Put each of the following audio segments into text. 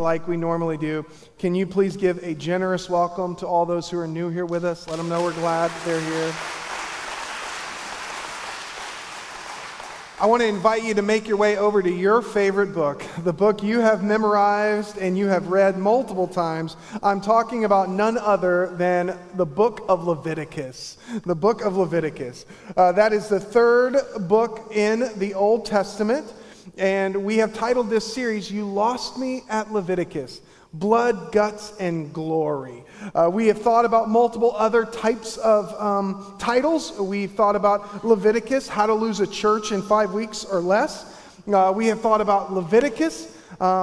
like we normally do, can you please give a generous welcome to all those who are new here with us? Let them know we're glad they're here. I want to invite you to make your way over to your favorite book, the book you have memorized and you have read multiple times. I'm talking about none other than the book of Leviticus. The book of Leviticus. That is the third book in the Old Testament, and we have titled this series, You Lost Me at Leviticus. Blood, Guts, and Glory. We have thought about multiple other types of titles. We've thought about Leviticus, How to Lose a Church in 5 Weeks or Less. We have thought about Leviticus,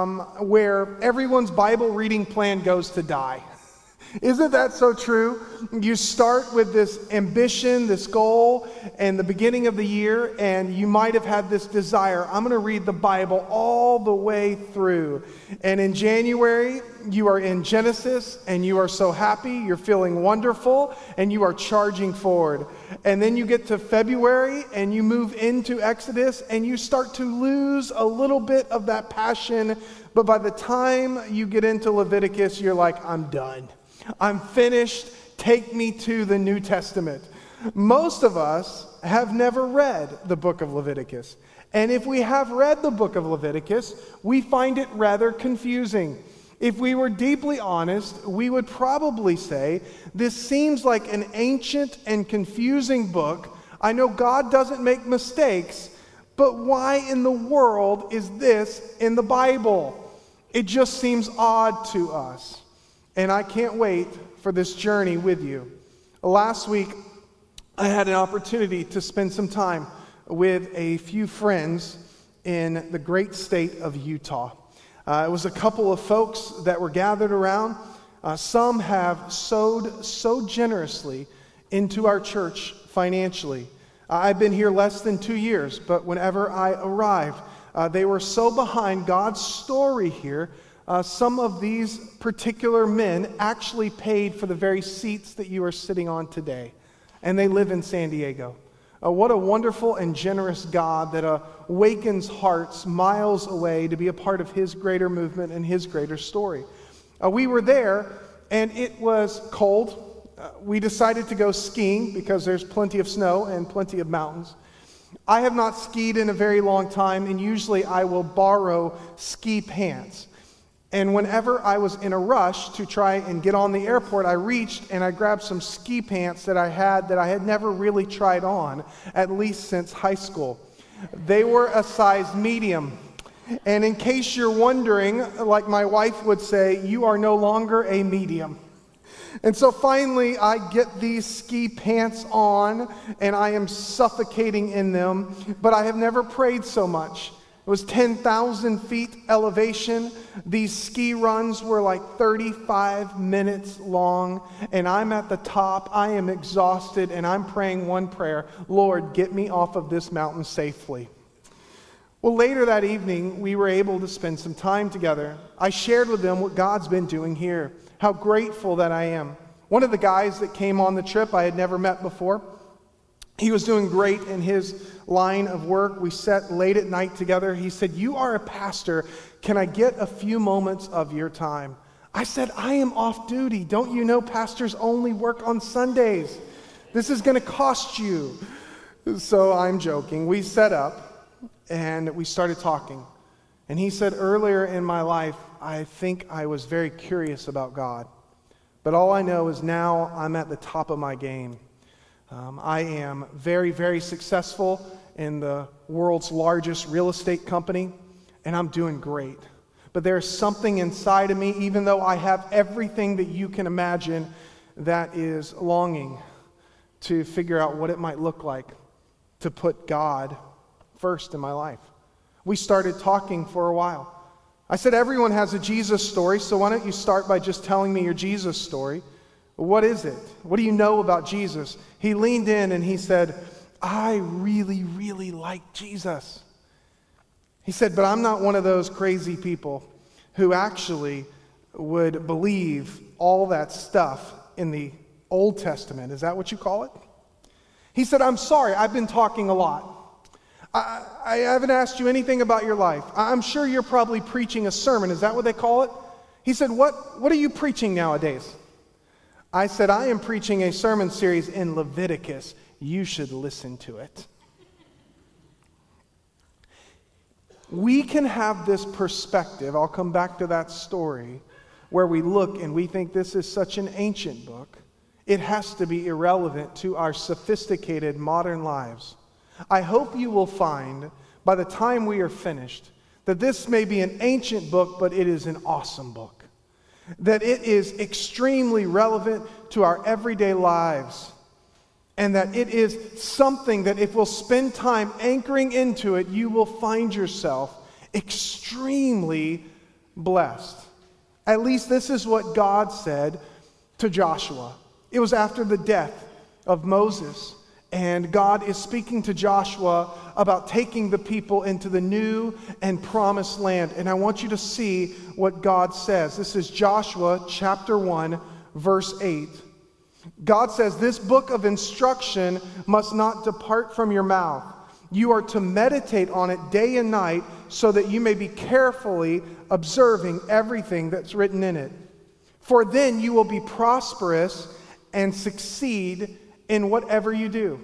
where everyone's Bible reading plan goes to die. Isn't that so true? You start with this ambition, this goal, and the beginning of the year, and you might have had this desire, I'm going to read the Bible all the way through. And in January, you are in Genesis, and you are so happy, you're feeling wonderful, and you are charging forward. And then you get to February, and you move into Exodus, and you start to lose a little bit of that passion. But by the time you get into Leviticus, you're like, I'm done. I'm finished. Take me to the New Testament. Most of us have never read the book of Leviticus. And if we have read the book of Leviticus, we find it rather confusing. If we were deeply honest, we would probably say, this seems like an ancient and confusing book. I know God doesn't make mistakes, but why in the world is this in the Bible? It just seems odd to us. And I can't wait for this journey with you. Last week, I had an opportunity to spend some time with a few friends in the great state of Utah. It was a couple of folks that were gathered around. Some have sowed so generously into our church financially. I've been here less than 2 years, but whenever I arrived, they were so behind God's story here. Some of these particular men actually paid for the very seats that you are sitting on today. And they live in San Diego. What a wonderful and generous God that awakens hearts miles away to be a part of His greater movement and His greater story. We were there, and it was cold. We decided to go skiing because there's plenty of snow and plenty of mountains. I have not skied in a very long time, and usually I will borrow ski pants. And whenever I was in a rush to try and get on the airport, I reached and I grabbed some ski pants that I had never really tried on, at least since high school. They were a size medium. And in case you're wondering, like my wife would say, you are no longer a medium. And so finally, I get these ski pants on, and I am suffocating in them, but I have never prayed so much. It was 10,000 feet elevation. These ski runs were like 35 minutes long, and I'm at the top. I am exhausted, and I'm praying one prayer, Lord, get me off of this mountain safely. Well, later that evening, we were able to spend some time together. I shared with them what God's been doing here, how grateful that I am. One of the guys that came on the trip I had never met before, he was doing great in his line of work. We sat late at night together. He said, you are a pastor. Can I get a few moments of your time? I said, I am off duty. Don't you know pastors only work on Sundays? This is going to cost you. So I'm joking. We set up and we started talking. And he said, earlier in my life, I think I was very curious about God. But all I know is now I'm at the top of my game. I am very, very successful in the world's largest real estate company, and I'm doing great. But there's something inside of me, even though I have everything that you can imagine, that is longing to figure out what it might look like to put God first in my life. We started talking for a while. I said, everyone has a Jesus story, so why don't you start by just telling me your Jesus story? What is it? What do you know about Jesus? He leaned in and he said, I really, really like Jesus. He said, but I'm not one of those crazy people who actually would believe all that stuff in the Old Testament. Is that what you call it? He said, I'm sorry, I've been talking a lot. I haven't asked you anything about your life. I'm sure you're probably preaching a sermon. Is that what they call it? He said, what are you preaching nowadays? I said, I am preaching a sermon series in Leviticus. You should listen to it. We can have this perspective, I'll come back to that story, where we look and we think this is such an ancient book. It has to be irrelevant to our sophisticated modern lives. I hope you will find, by the time we are finished, that this may be an ancient book, but it is an awesome book. That it is extremely relevant to our everyday lives. And that it is something that if we'll spend time anchoring into it, you will find yourself extremely blessed. At least this is what God said to Joshua. It was after the death of Moses. And God is speaking to Joshua about taking the people into the new and promised land. And I want you to see what God says. This is Joshua chapter 1, verse 8. God says, this book of instruction must not depart from your mouth. You are to meditate on it day and night so that you may be carefully observing everything that's written in it. For then you will be prosperous and succeed in whatever you do.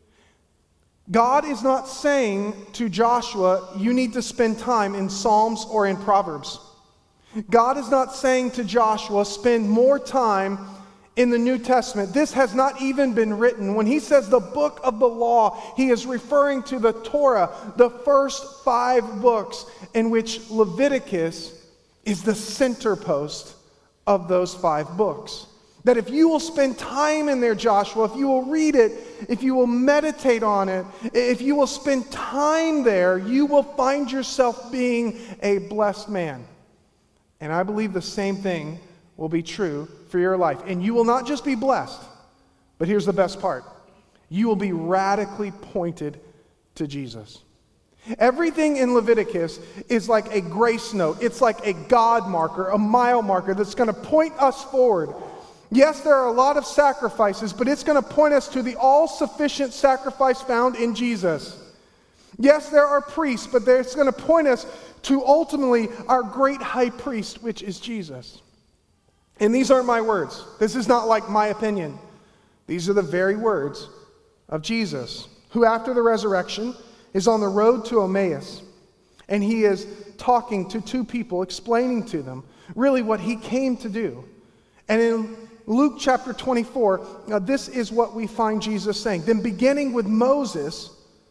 God is not saying to Joshua, you need to spend time in Psalms or in Proverbs. God is not saying to Joshua, spend more time in the New Testament. This has not even been written. When he says the book of the law, he is referring to the Torah, the first 5 books, in which Leviticus is the center post of those 5 books. That if you will spend time in there, Joshua, if you will read it, if you will meditate on it, if you will spend time there, you will find yourself being a blessed man. And I believe the same thing will be true for your life. And you will not just be blessed, but here's the best part. You will be radically pointed to Jesus. Everything in Leviticus is like a grace note. It's like a God marker, a mile marker that's going to point us forward. Yes, there are a lot of sacrifices, but it's going to point us to the all-sufficient sacrifice found in Jesus. Yes, there are priests, but it's going to point us to ultimately our great high priest, which is Jesus. And these aren't my words. This is not like my opinion. These are the very words of Jesus, who after the resurrection is on the road to Emmaus. And he is talking to 2 people, explaining to them really what he came to do. And in Luke chapter 24, this is what we find Jesus saying. Then beginning with Moses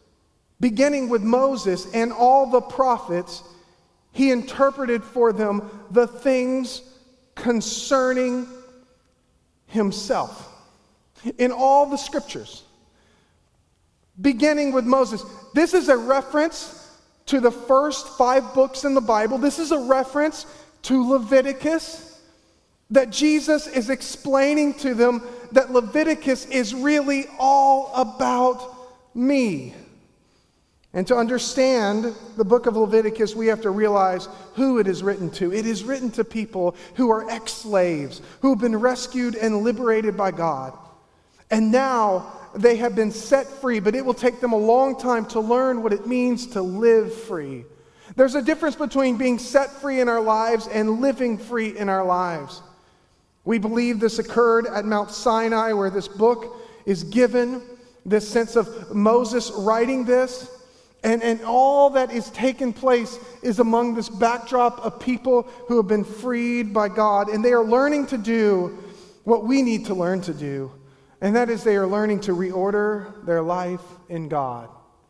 and all the prophets, he interpreted for them the things concerning himself. In all the scriptures, beginning with Moses. This is a reference to the first 5 books in the Bible. This is a reference to Leviticus, that Jesus is explaining to them that Leviticus is really all about me. And to understand the book of Leviticus, we have to realize who it is written to. It is written to people who are ex-slaves, who have been rescued and liberated by God. And now they have been set free, but it will take them a long time to learn what it means to live free. There's a difference between being set free in our lives and living free in our lives. We believe this occurred at Mount Sinai, where this book is given, this sense of Moses writing this. And all that is taking place is among this backdrop of people who have been freed by God. And they are learning to do what we need to learn to do. And that is they are learning to reorder their life in God.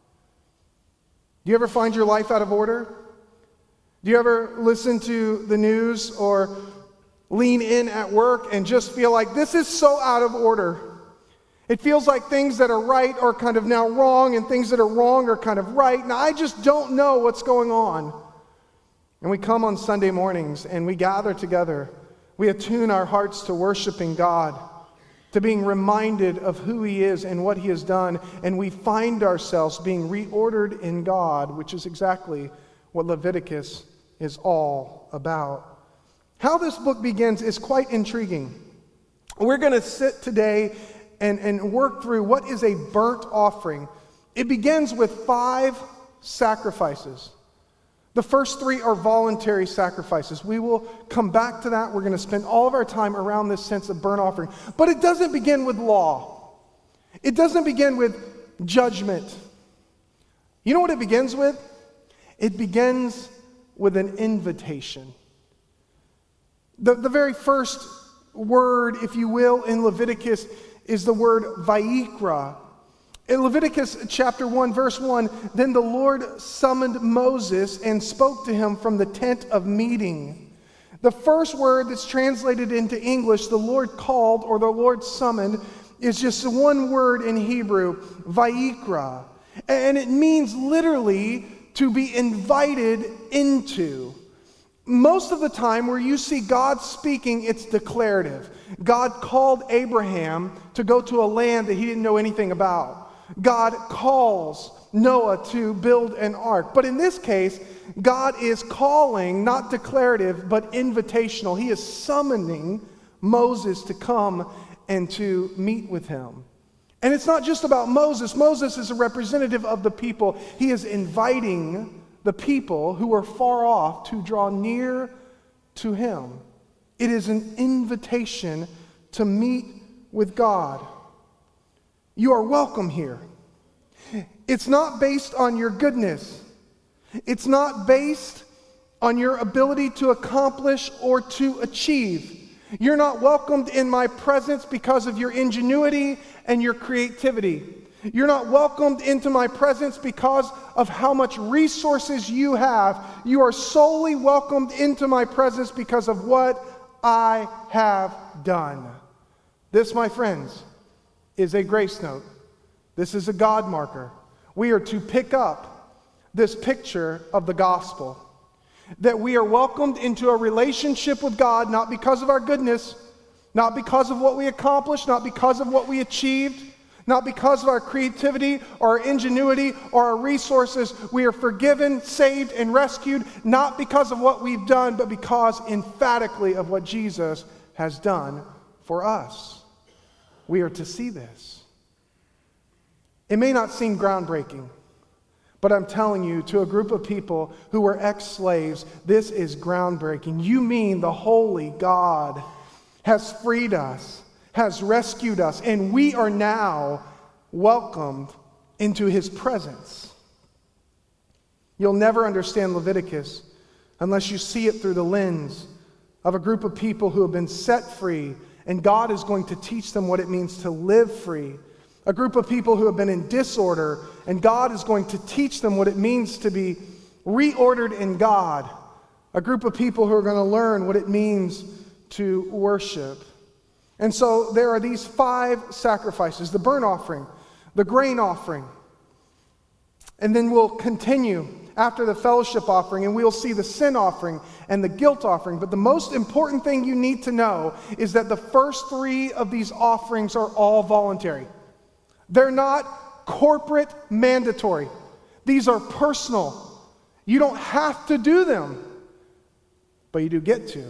Do you ever find your life out of order? Do you ever listen to the news or lean in at work and just feel like this is so out of order? It feels like things that are right are kind of now wrong, and things that are wrong are kind of right. Now, I just don't know what's going on. And we come on Sunday mornings and we gather together. We attune our hearts to worshiping God, to being reminded of who He is and what He has done. And we find ourselves being reordered in God, which is exactly what Leviticus is all about. How this book begins is quite intriguing. We're going to sit today and work through what is a burnt offering. It begins with 5 sacrifices. The first three are voluntary sacrifices. We will come back to that. We're going to spend all of our time around this sense of burnt offering. But it doesn't begin with law. It doesn't begin with judgment. You know what it begins with? It begins with an invitation. The very first word, if you will, in Leviticus is the word vayikra. In Leviticus chapter 1, verse 1, then the Lord summoned Moses and spoke to him from the tent of meeting. The first word that's translated into English, the Lord called or the Lord summoned, is just one word in Hebrew, vayikra. And it means literally to be invited into. Most of the time where you see God speaking, it's declarative. God called Abraham to go to a land that he didn't know anything about. God calls Noah to build an ark. But in this case, God is calling, not declarative, but invitational. He is summoning Moses to come and to meet with him. And it's not just about Moses. Moses is a representative of the people. He is inviting the people who are far off to draw near to him. It is an invitation to meet with God. You are welcome here. It's not based on your goodness. It's not based on your ability to accomplish or to achieve. You're not welcomed in my presence because of your ingenuity and your creativity. You're not welcomed into my presence because of how much resources you have. You are solely welcomed into my presence because of what I have done. This, my friends, is a grace note. This is a God marker. We are to pick up this picture of the gospel. That we are welcomed into a relationship with God, not because of our goodness, not because of what we accomplished, not because of what we achieved, not because of our creativity or our ingenuity or our resources. We are forgiven, saved, and rescued, not because of what we've done, but because emphatically of what Jesus has done for us. We are to see this. It may not seem groundbreaking, but I'm telling you, to a group of people who were ex-slaves, this is groundbreaking. You mean the holy God has freed us, has rescued us, and we are now welcomed into his presence. You'll never understand Leviticus unless you see it through the lens of a group of people who have been set free, and God is going to teach them what it means to live free. A group of people who have been in disorder, and God is going to teach them what it means to be reordered in God. A group of people who are going to learn what it means to worship. And so there are these 5 sacrifices: the burnt offering, the grain offering, and then we'll continue after the fellowship offering, and we'll see the sin offering and the guilt offering. But the most important thing you need to know is that the first 3 of these offerings are all voluntary. They're not corporate mandatory. These are personal. You don't have to do them, but you do get to.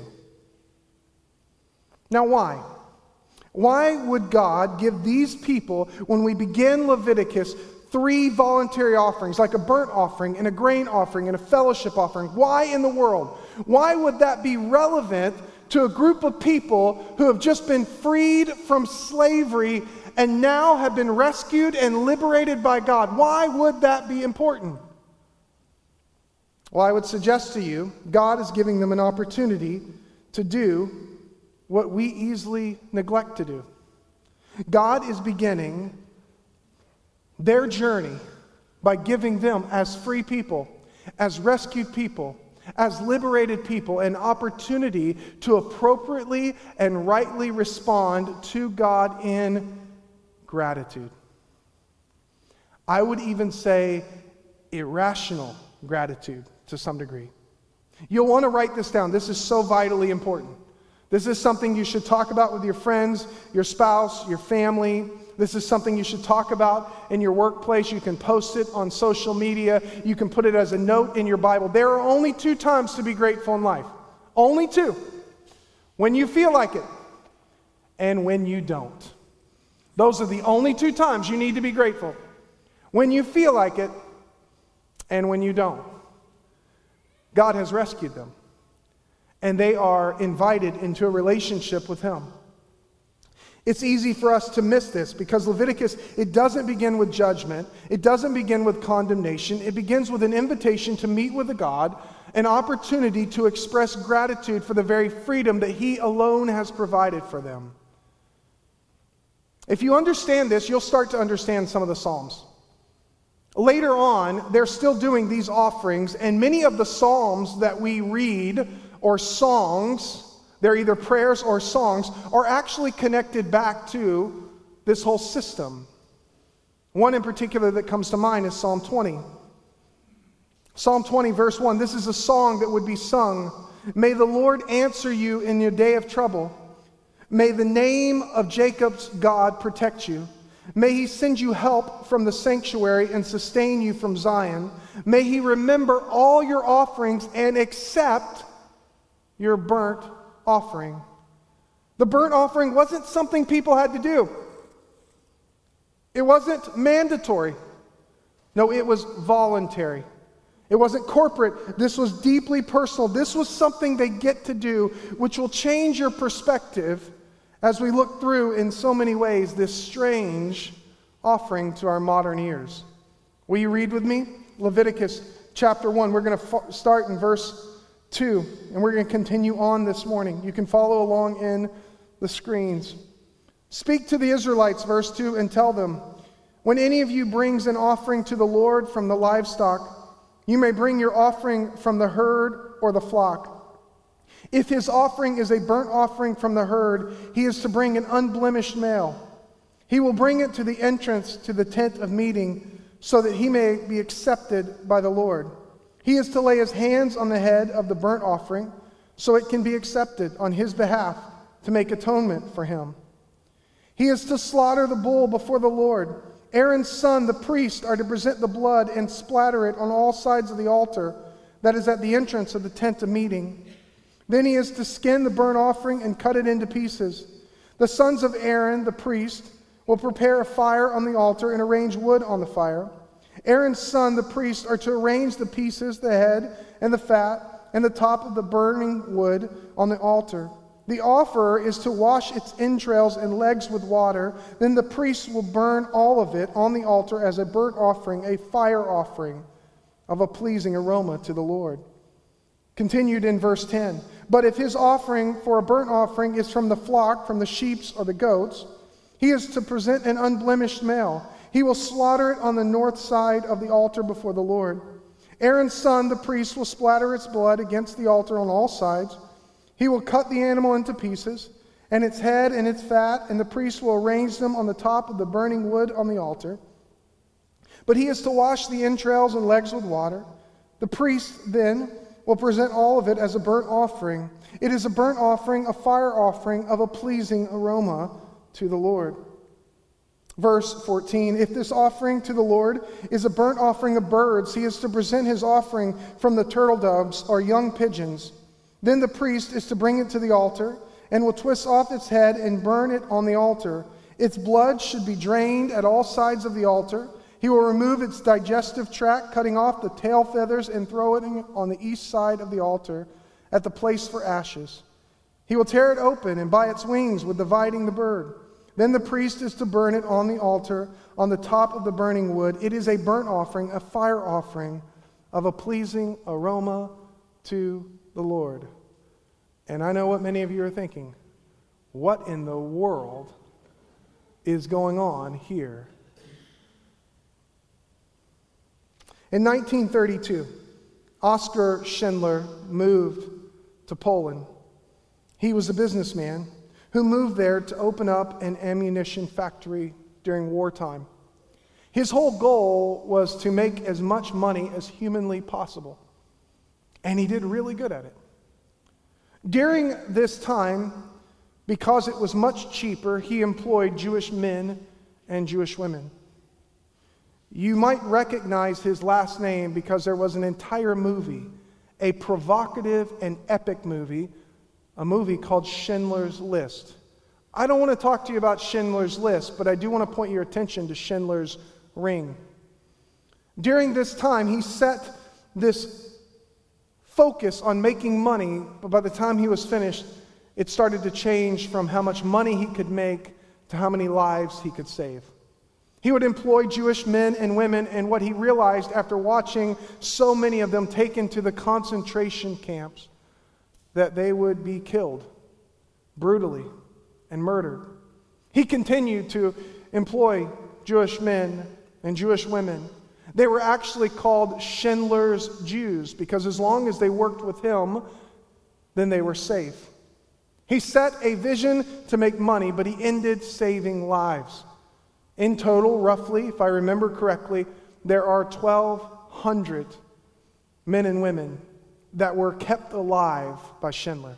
Now, why? Why would God give these people, when we begin Leviticus, 3 voluntary offerings, like a burnt offering and a grain offering and a fellowship offering? Why in the world? Why would that be relevant to a group of people who have just been freed from slavery and now have been rescued and liberated by God? Why would that be important? Well, I would suggest to you, God is giving them an opportunity to do what we easily neglect to do. God is beginning their journey by giving them, as free people, as rescued people, as liberated people, an opportunity to appropriately and rightly respond to God in gratitude. I would even say irrational gratitude to some degree. You'll want to write this down. This is so vitally important. This is something you should talk about with your friends, your spouse, your family. This is something you should talk about in your workplace. You can post it on social media. You can put it as a note in your Bible. There are only 2 times to be grateful in life. Only 2. When you feel like it and when you don't. Those are the only 2 times you need to be grateful. When you feel like it and when you don't. God has rescued them, and they are invited into a relationship with Him. It's easy for us to miss this because Leviticus, it doesn't begin with judgment. It doesn't begin with condemnation. It begins with an invitation to meet with a God, an opportunity to express gratitude for the very freedom that He alone has provided for them. If you understand this, you'll start to understand some of the Psalms. Later on, they're still doing these offerings, and many of the Psalms that we read, or songs, they're either prayers or songs, are actually connected back to this whole system. One in particular that comes to mind is Psalm 20. Psalm 20, verse 1, this is a song that would be sung. May the Lord answer you in your day of trouble. May the name of Jacob's God protect you. May He send you help from the sanctuary and sustain you from Zion. May He remember all your offerings and accept your burnt offering. The burnt offering wasn't something people had to do. It wasn't mandatory. No, it was voluntary. It wasn't corporate. This was deeply personal. This was something they get to do, which will change your perspective as we look through, in so many ways, this strange offering to our modern ears. Will you read with me? Leviticus chapter 1. We're going to start in verse 2, and we're going to continue on this morning. You can follow along in the screens. Speak to the Israelites, verse 2, and tell them, when any of you brings an offering to the Lord from the livestock, you may bring your offering from the herd or the flock. If his offering is a burnt offering from the herd, he is to bring an unblemished male. He will bring it to the entrance to the tent of meeting so that he may be accepted by the Lord. He is to lay his hands on the head of the burnt offering so it can be accepted on his behalf to make atonement for him. He is to slaughter the bull before the Lord. Aaron's son, the priest, are to present the blood and splatter it on all sides of the altar that is at the entrance of the tent of meeting. Then he is to skin the burnt offering and cut it into pieces. The sons of Aaron, the priest, will prepare a fire on the altar and arrange wood on the fire. Aaron's son, the priest, are to arrange the pieces, the head and the fat, and the top of the burning wood on the altar. The offerer is to wash its entrails and legs with water. Then the priest will burn all of it on the altar as a burnt offering, a fire offering of a pleasing aroma to the Lord. Continued in verse 10. But if his offering for a burnt offering is from the flock, from the sheep or the goats, he is to present an unblemished male. He will slaughter it on the north side of the altar before the Lord. Aaron's son, the priest, will splatter its blood against the altar on all sides. He will cut the animal into pieces, and its head and its fat, and the priest will arrange them on the top of the burning wood on the altar. But he is to wash the entrails and legs with water. The priest then will present all of it as a burnt offering. It is a burnt offering, a fire offering of a pleasing aroma to the Lord. Verse 14, if this offering to the Lord is a burnt offering of birds, he is to present his offering from the turtle doves or young pigeons. Then the priest is to bring it to the altar and will twist off its head and burn it on the altar. Its blood should be drained at all sides of the altar. He will remove its digestive tract, cutting off the tail feathers and throw it on the east side of the altar at the place for ashes. He will tear it open and by its wings will dividing the bird. Then the priest is to burn it on the altar on the top of the burning wood. It is a burnt offering, a fire offering of a pleasing aroma to the Lord. And I know what many of you are thinking. What in the world is going on here? In 1932, Oskar Schindler moved to Poland. He was a businessman who moved there to open up an ammunition factory during wartime. His whole goal was to make as much money as humanly possible. And he did really good at it. During this time, because it was much cheaper, he employed Jewish men and Jewish women. You might recognize his last name because there was an entire movie, a provocative and epic movie, a movie called Schindler's List. I don't want to talk to you about Schindler's List, but I do want to point your attention to Schindler's Ring. During this time, he set this focus on making money, but by the time he was finished, it started to change from how much money he could make to how many lives he could save. He would employ Jewish men and women, and what he realized after watching so many of them taken to the concentration camps, that they would be killed brutally and murdered. He continued to employ Jewish men and Jewish women. They were actually called Schindler's Jews because as long as they worked with him, then they were safe. He set a vision to make money, but he ended saving lives. In total, roughly, if I remember correctly, there are 1,200 men and women that were kept alive by Schindler.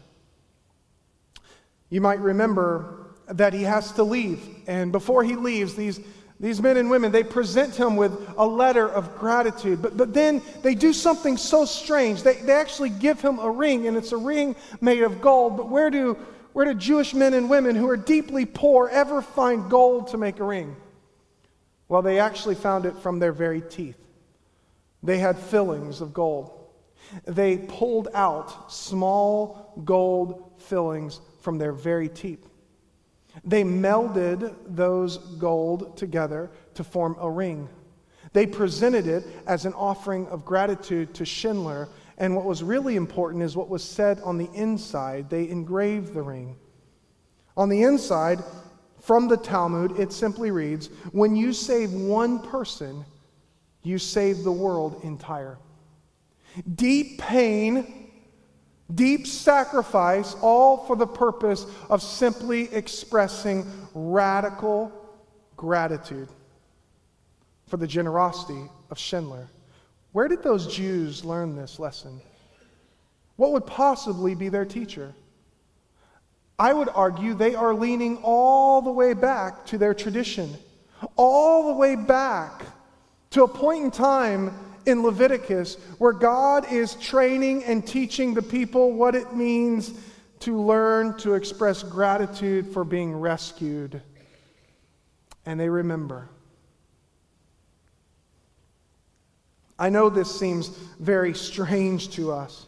You might remember that he has to leave, and before he leaves, these men and women, they present him with a letter of gratitude, but then they do something so strange. They actually give him a ring, and it's a ring made of gold, but where do Jewish men and women who are deeply poor ever find gold to make a ring? Well, they actually found it from their very teeth. They had fillings of gold. They pulled out small gold fillings from their very teeth. They melded those gold together to form a ring. They presented it as an offering of gratitude to Schindler, and what was really important is what was said on the inside. They engraved the ring. On the inside, from the Talmud, it simply reads, "When you save one person, you save the world entire." Deep pain, deep sacrifice, all for the purpose of simply expressing radical gratitude for the generosity of Schindler. Where did those Jews learn this lesson? What would possibly be their teacher? I would argue they are leaning all the way back to their tradition, all the way back to a point in time in Leviticus where God is training and teaching the people what it means to learn to express gratitude for being rescued. And they remember. I know this seems very strange to us,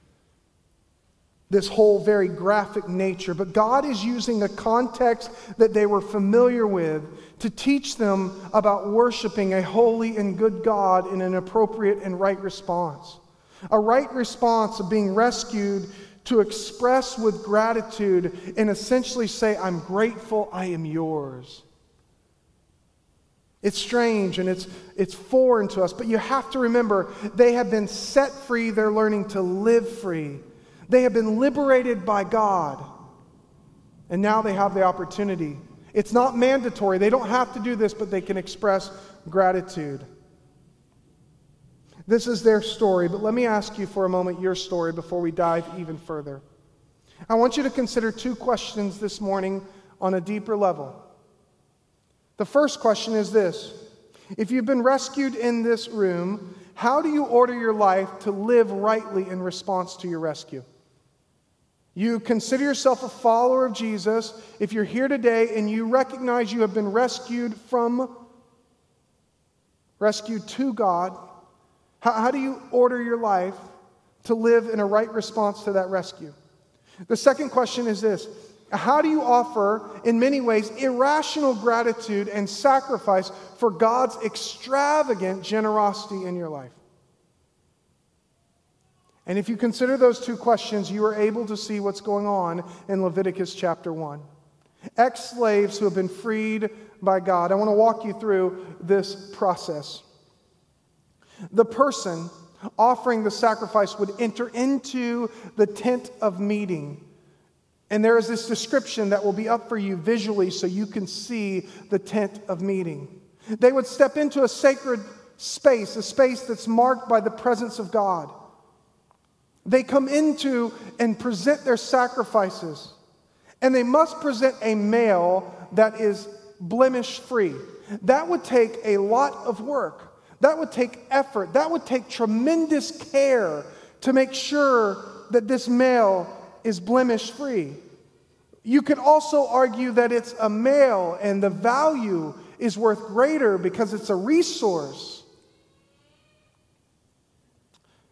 this whole very graphic nature, but God is using a context that they were familiar with to teach them about worshiping a holy and good God in an appropriate and right response. A right response of being rescued to express with gratitude and essentially say, "I'm grateful, I am yours." It's strange and it's foreign to us, but you have to remember, they have been set free, they're learning to live free. They have been liberated by God, and now they have the opportunity. It's not mandatory. They don't have to do this, but they can express gratitude. This is their story, but let me ask you for a moment your story before we dive even further. I want you to consider two questions this morning on a deeper level. The first question is this: if you've been rescued in this room, how do you order your life to live rightly in response to your rescue? You consider yourself a follower of Jesus. If you're here today and you recognize you have been rescued to God, how do you order your life to live in a right response to that rescue? The second question is this: how do you offer, in many ways, irrational gratitude and sacrifice for God's extravagant generosity in your life? And if you consider those two questions, you are able to see what's going on in Leviticus chapter 1. Ex-slaves who have been freed by God. I want to walk you through this process. The person offering the sacrifice would enter into the tent of meeting. And there is this description that will be up for you visually so you can see the tent of meeting. They would step into a sacred space, a space that's marked by the presence of God. They come into and present their sacrifices. And they must present a male that is blemish-free. That would take a lot of work. That would take effort. That would take tremendous care to make sure that this male is blemish-free. You could also argue that it's a male and the value is worth greater because it's a resource.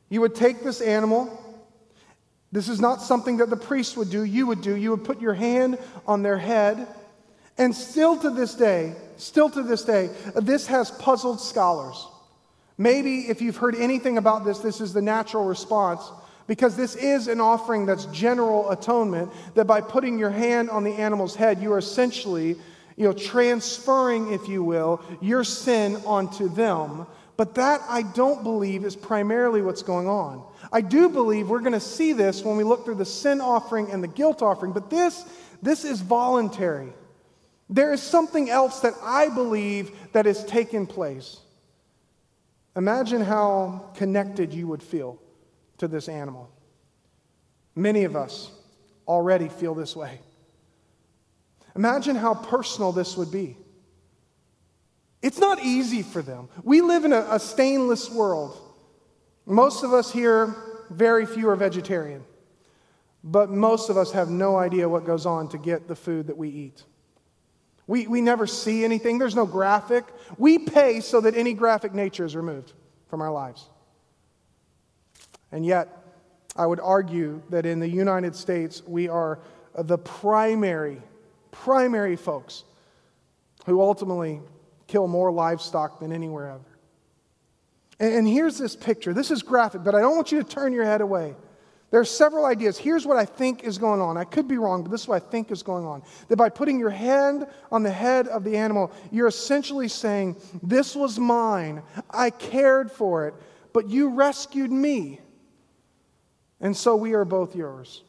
You would take this animal. This is not something that the priest would do. You would do. You would put your hand on their head. And still to this day, this has puzzled scholars. Maybe if you've heard anything about this, this is the natural response, because this is an offering that's general atonement, that by putting your hand on the animal's head, you are essentially, transferring, if you will, your sin onto them. But that, I don't believe, is primarily what's going on. I do believe we're going to see this when we look through the sin offering and the guilt offering, but this is voluntary. There is something else that I believe that has taken place. Imagine how connected you would feel to this animal. Many of us already feel this way. Imagine how personal this would be. It's not easy for them. We live in a stainless world. Most of us here, very few are vegetarian. But most of us have no idea what goes on to get the food that we eat. We never see anything. There's no graphic. We pay so that any graphic nature is removed from our lives. And yet, I would argue that in the United States, we are the primary folks who ultimately kill more livestock than anywhere ever. And here's this picture. This is graphic, but I don't want you to turn your head away. There are several ideas. Here's what I think is going on. I could be wrong, but this is what I think is going on. That by putting your hand on the head of the animal, you're essentially saying, this was mine. I cared for it, but you rescued me. And so we are both yours.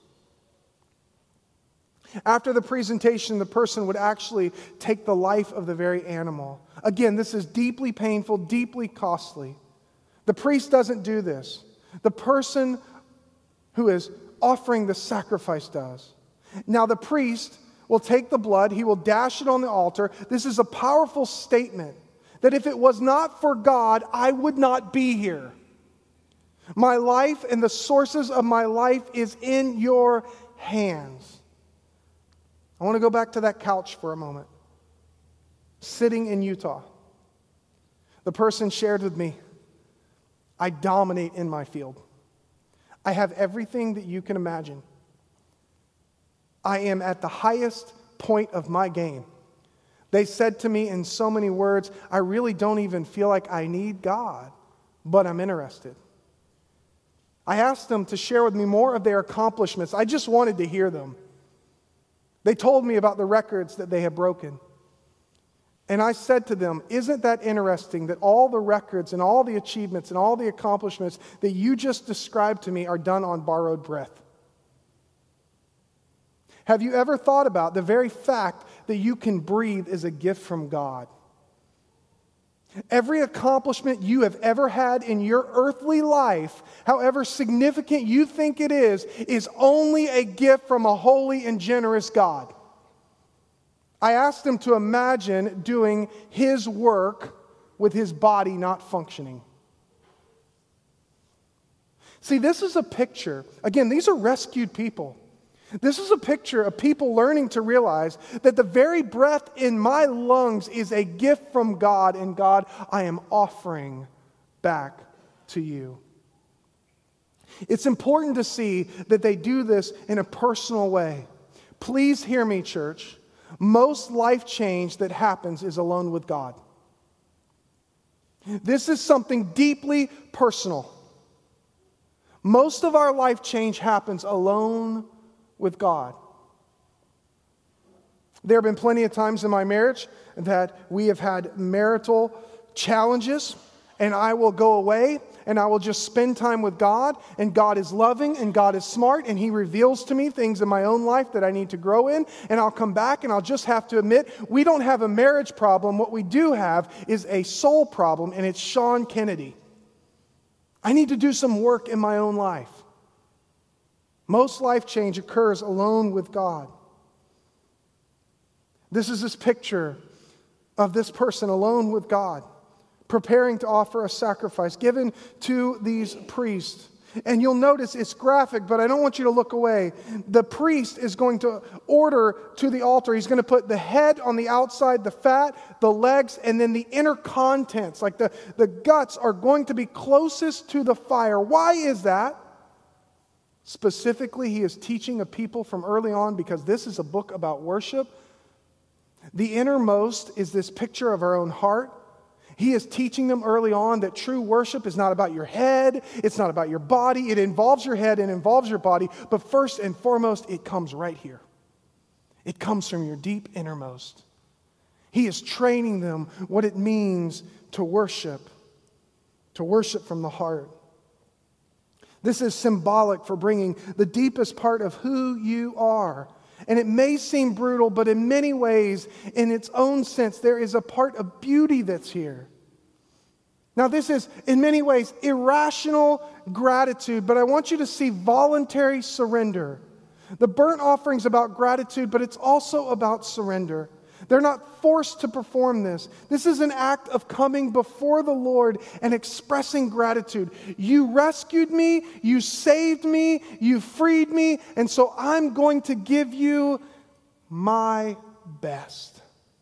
After the presentation, the person would actually take the life of the very animal. Again, this is deeply painful, deeply costly. The priest doesn't do this. The person who is offering the sacrifice does. Now the priest will take the blood, he will dash it on the altar. This is a powerful statement that if it was not for God, I would not be here. My life and the sources of my life is in your hands. I want to go back to that couch for a moment. Sitting in Utah, the person shared with me, I dominate in my field. I have everything that you can imagine. I am at the highest point of my game. They said to me in so many words, I really don't even feel like I need God, but I'm interested. I asked them to share with me more of their accomplishments. I just wanted to hear them. They told me about the records that they have broken. And I said to them, isn't that interesting that all the records and all the achievements and all the accomplishments that you just described to me are done on borrowed breath? Have you ever thought about the very fact that you can breathe is a gift from God? Every accomplishment you have ever had in your earthly life, however significant you think it is only a gift from a holy and generous God. I asked him to imagine doing his work with his body not functioning. See, this is a picture. Again, these are rescued people. This is a picture of people learning to realize that the very breath in my lungs is a gift from God, and God, I am offering back to you. It's important to see that they do this in a personal way. Please hear me, church. Most life change that happens is alone with God. This is something deeply personal. Most of our life change happens alone with God. There have been plenty of times in my marriage that we have had marital challenges, and I will go away and I will just spend time with God, and God is loving and God is smart, and He reveals to me things in my own life that I need to grow in, and I'll come back and I'll just have to admit, we don't have a marriage problem. What we do have is a soul problem, and it's Sean Kennedy. I need to do some work in my own life. Most life change occurs alone with God. This is this picture of this person alone with God, preparing to offer a sacrifice given to these priests. And you'll notice it's graphic, but I don't want you to look away. The priest is going to order to the altar. He's going to put the head on the outside, the fat, the legs, and then the inner contents, like the guts, are going to be closest to the fire. Why is that? Specifically, he is teaching a people from early on, because this is a book about worship. The innermost is this picture of our own heart. He is teaching them early on that true worship is not about your head, it's not about your body. It involves your head and involves your body, but first and foremost, it comes right here. It comes from your deep innermost. He is training them what it means to worship from the heart. This is symbolic for bringing the deepest part of who you are. And it may seem brutal, but in many ways, in its own sense, there is a part of beauty that's here. Now, this is, in many ways, irrational gratitude, but I want you to see voluntary surrender. The burnt offering's about gratitude, but it's also about surrender. They're not forced to perform this. This is an act of coming before the Lord and expressing gratitude. You rescued me, you saved me, you freed me, and so I'm going to give you my best.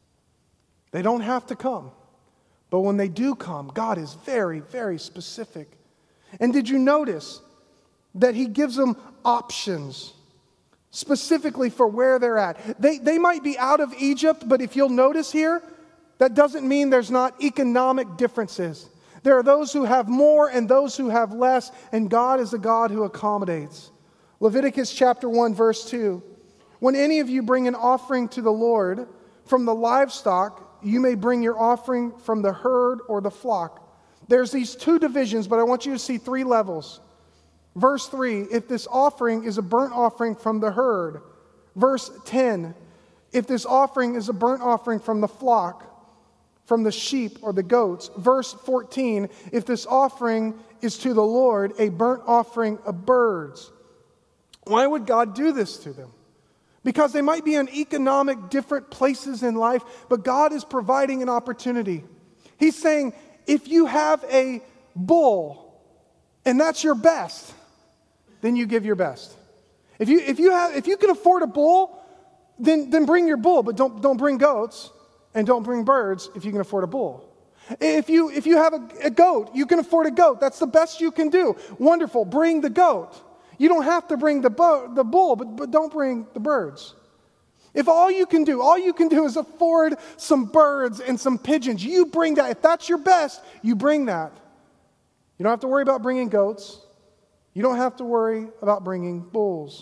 They don't have to come, but when they do come, God is very, very specific. And did you notice that He gives them options? Specifically for where they're at. They might be out of Egypt, but if you'll notice here, that doesn't mean there's not economic differences. There are those who have more and those who have less, and God is a God who accommodates. Leviticus chapter 1, verse 2. When any of you bring an offering to the Lord from the livestock, you may bring your offering from the herd or the flock. There's these two divisions, but I want you to see three levels. Verse 3, if this offering is a burnt offering from the herd. Verse 10, if this offering is a burnt offering from the flock, from the sheep or the goats. Verse 14, if this offering is to the Lord, a burnt offering of birds. Why would God do this to them? Because they might be in economic different places in life, but God is providing an opportunity. He's saying, if you have a bull, and that's your best, then you give your best. If you can afford a bull, then bring your bull, but don't bring goats and don't bring birds if you can afford a bull. If you have a goat, you can afford a goat. That's the best you can do. Wonderful, bring the goat. You don't have to bring the bull, but don't bring the birds. If all you can do is afford some birds and some pigeons, you bring that. If that's your best, you bring that. You don't have to worry about bringing goats. You don't have to worry about bringing bulls.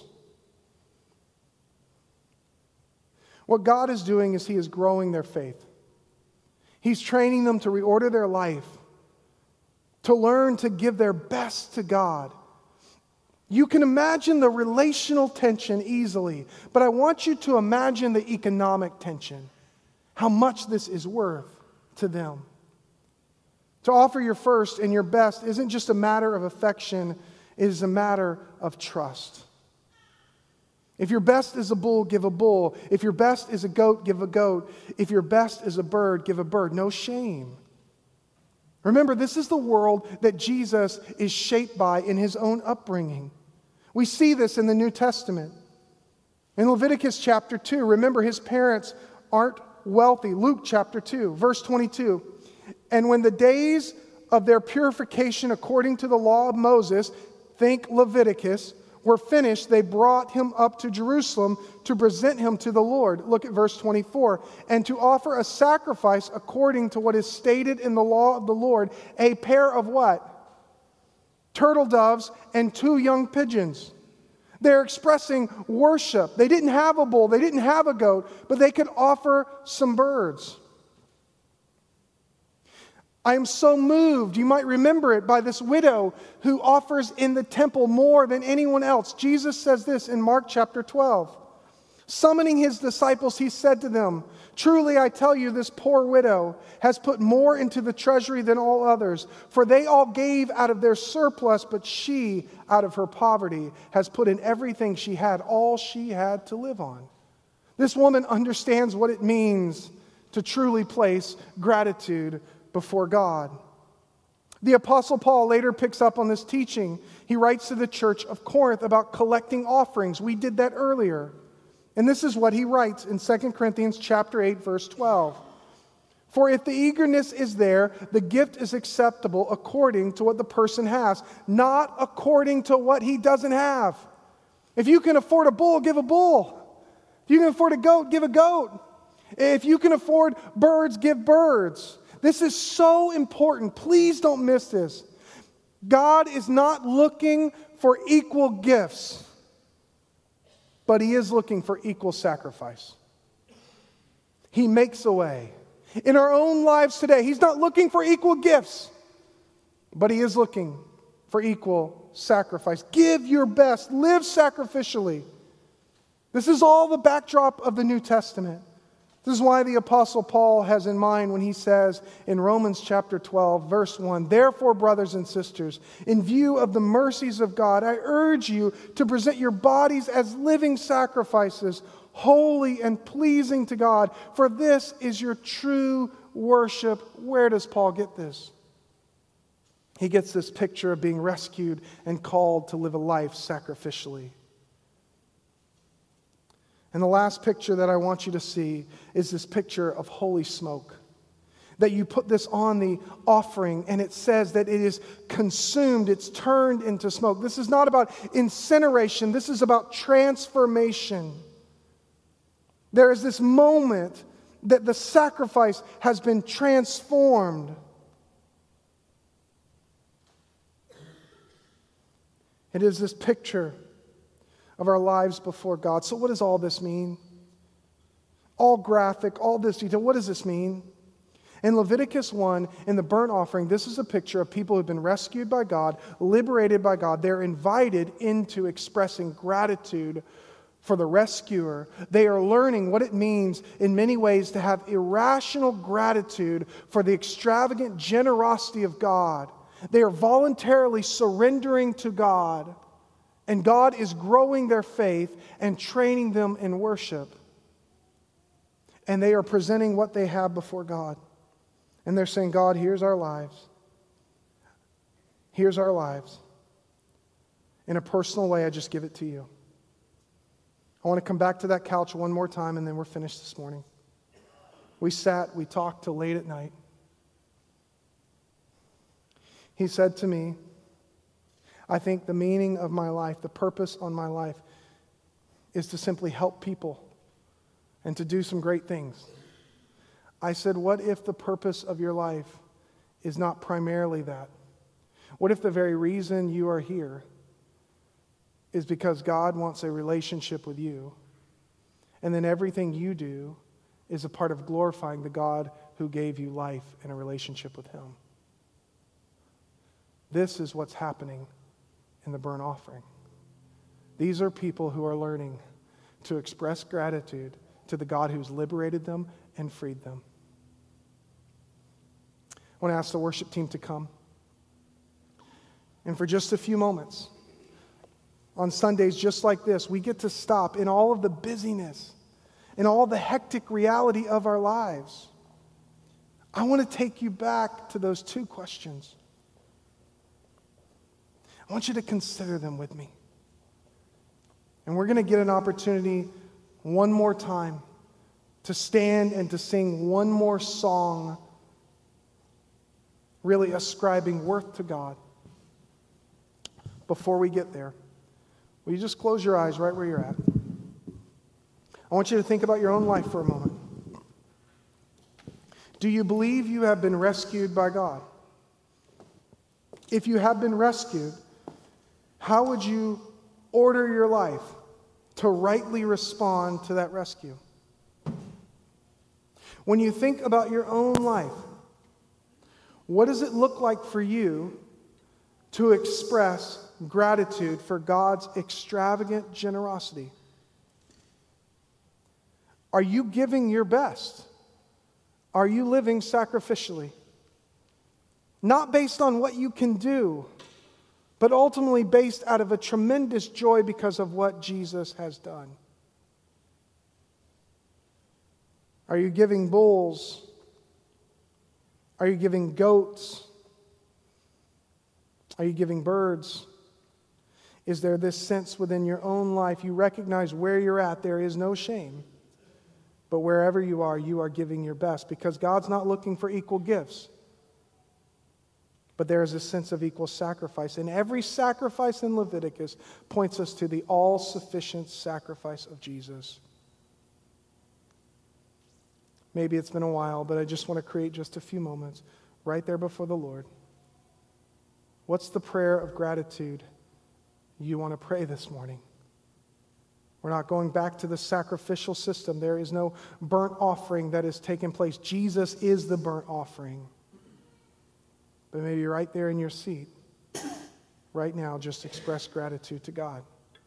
What God is doing is He is growing their faith. He's training them to reorder their life, to learn to give their best to God. You can imagine the relational tension easily, but I want you to imagine the economic tension, how much this is worth to them. To offer your first and your best isn't just a matter of affection, it is a matter of trust. If your best is a bull, give a bull. If your best is a goat, give a goat. If your best is a bird, give a bird. No shame. Remember, this is the world that Jesus is shaped by in His own upbringing. We see this in the New Testament. In Leviticus chapter 2, remember his parents aren't wealthy. Luke chapter 2, verse 22. And when the days of their purification according to the law of Moses, think Leviticus, were finished, they brought him up to Jerusalem to present him to the Lord. Look at verse 24. And to offer a sacrifice according to what is stated in the law of the Lord, a pair of what? Turtle doves and 2 young pigeons. They're expressing worship. They didn't have a bull, they didn't have a goat, but they could offer some birds. I am so moved, you might remember it, by this widow who offers in the temple more than anyone else. Jesus says this in Mark chapter 12. Summoning his disciples, he said to them, "Truly I tell you, this poor widow has put more into the treasury than all others, for they all gave out of their surplus, but she, out of her poverty, has put in everything she had, all she had to live on." This woman understands what it means to truly place gratitude before God. The Apostle Paul later picks up on this teaching. He writes to the church of Corinth about collecting offerings. We did that earlier. And this is what he writes in 2 Corinthians chapter 8, verse 12. For if the eagerness is there, the gift is acceptable according to what the person has, not according to what he doesn't have. If you can afford a bull, give a bull. If you can afford a goat, give a goat. If you can afford birds, give birds. This is so important. Please don't miss this. God is not looking for equal gifts, but He is looking for equal sacrifice. He makes a way. In our own lives today, He's not looking for equal gifts, but He is looking for equal sacrifice. Give your best. Live sacrificially. This is all the backdrop of the New Testament. This is why the Apostle Paul has in mind when he says in Romans chapter 12, verse 1, Therefore, brothers and sisters, in view of the mercies of God, I urge you to present your bodies as living sacrifices, holy and pleasing to God, for this is your true worship. Where does Paul get this? He gets this picture of being rescued and called to live a life sacrificially. And the last picture that I want you to see is this picture of holy smoke. That you put this on the offering and it says that it is consumed, it's turned into smoke. This is not about incineration, this is about transformation. There is this moment that the sacrifice has been transformed. It is this picture of our lives before God. So what does all this mean? All graphic, all this detail. What does this mean? In Leviticus 1, in the burnt offering, this is a picture of people who have been rescued by God, liberated by God. They're invited into expressing gratitude for the rescuer. They are learning what it means in many ways to have irrational gratitude for the extravagant generosity of God. They are voluntarily surrendering to God. And God is growing their faith and training them in worship. And they are presenting what they have before God. And they're saying, God, here's our lives. Here's our lives. In a personal way, I just give it to you. I want to come back to that couch one more time and then we're finished this morning. We sat, we talked till late at night. He said to me, I think the meaning of my life, the purpose on my life, is to simply help people and to do some great things. I said, what if the purpose of your life is not primarily that? What if the very reason you are here is because God wants a relationship with you, and then everything you do is a part of glorifying the God who gave you life and a relationship with Him? This is what's happening in the burnt offering. These are people who are learning to express gratitude to the God who's liberated them and freed them. I want to ask the worship team to come. And for just a few moments, on Sundays just like this, we get to stop in all of the busyness, in all the hectic reality of our lives. I want to take you back to those two questions. I want you to consider them with me. And we're going to get an opportunity one more time to stand and to sing one more song, really ascribing worth to God. Before we get there, will you just close your eyes right where you're at? I want you to think about your own life for a moment. Do you believe you have been rescued by God? If you have been rescued, how would you order your life to rightly respond to that rescue? When you think about your own life, what does it look like for you to express gratitude for God's extravagant generosity? Are you giving your best? Are you living sacrificially? Not based on what you can do, but ultimately based out of a tremendous joy because of what Jesus has done. Are you giving bulls? Are you giving goats? Are you giving birds? Is there this sense within your own life you recognize where you're at? There is no shame. But wherever you are giving your best because God's not looking for equal gifts. But there is a sense of equal sacrifice. And every sacrifice in Leviticus points us to the all-sufficient sacrifice of Jesus. Maybe it's been a while, but I just want to create just a few moments right there before the Lord. What's the prayer of gratitude you want to pray this morning? We're not going back to the sacrificial system. There is no burnt offering that has taken place. Jesus is the burnt offering. But maybe right there in your seat, right now, just express gratitude to God.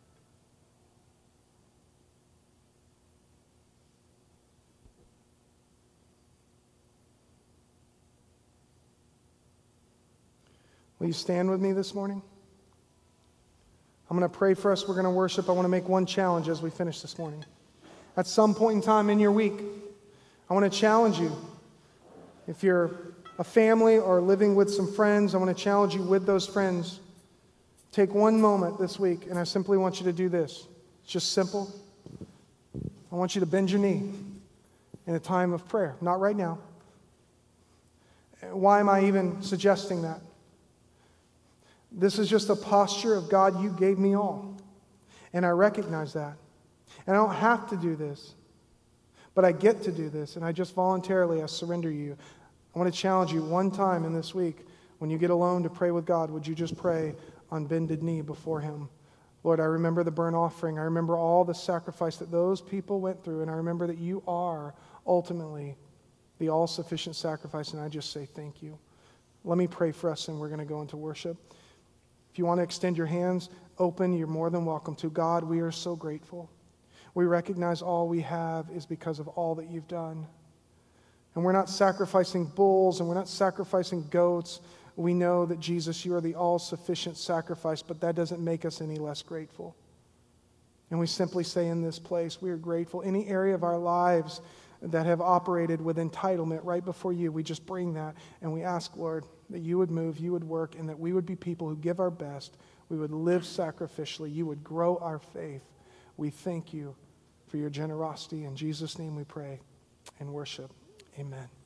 Will you stand with me this morning? I'm going to pray for us. We're going to worship. I want to make one challenge as we finish this morning. At some point in time in your week, I want to challenge you. If you're a family or living with some friends, I want to challenge you with those friends. Take one moment this week, and I simply want you to do this. It's just simple. I want you to bend your knee in a time of prayer. Not right now. Why am I even suggesting that? This is just a posture of God, you gave me all. And I recognize that. And I don't have to do this. But I get to do this. And I just voluntarily, I surrender you. I want to challenge you one time in this week, when you get alone to pray with God, would you just pray on bended knee before Him? Lord, I remember the burnt offering. I remember all the sacrifice that those people went through. And I remember that you are ultimately the all-sufficient sacrifice. And I just say thank you. Let me pray for us and we're going to go into worship. If you want to extend your hands open, you're more than welcome to. God, we are so grateful. We recognize all we have is because of all that you've done. And we're not sacrificing bulls and we're not sacrificing goats. We know that, Jesus, you are the all-sufficient sacrifice, but that doesn't make us any less grateful. And we simply say in this place, we are grateful. Any area of our lives that have operated with entitlement right before you, we just bring that and we ask, Lord, that you would move, you would work, and that we would be people who give our best. We would live sacrificially. You would grow our faith. We thank you for your generosity. In Jesus' name we pray and worship. Amen.